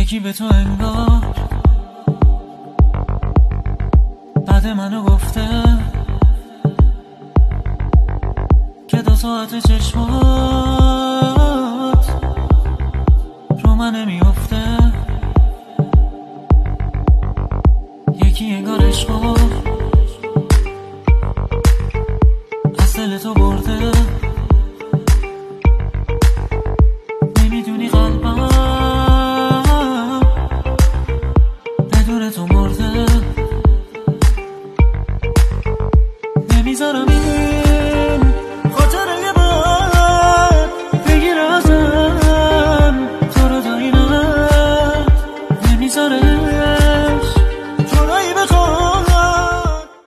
یکی به تو انگار بعد منو گفته که 2 ساعت چشمات رو من نمیافته. یکی انگار عشقو از دل تو برده، نمیدونی قلبم بدون تو مرده. نمیذارم این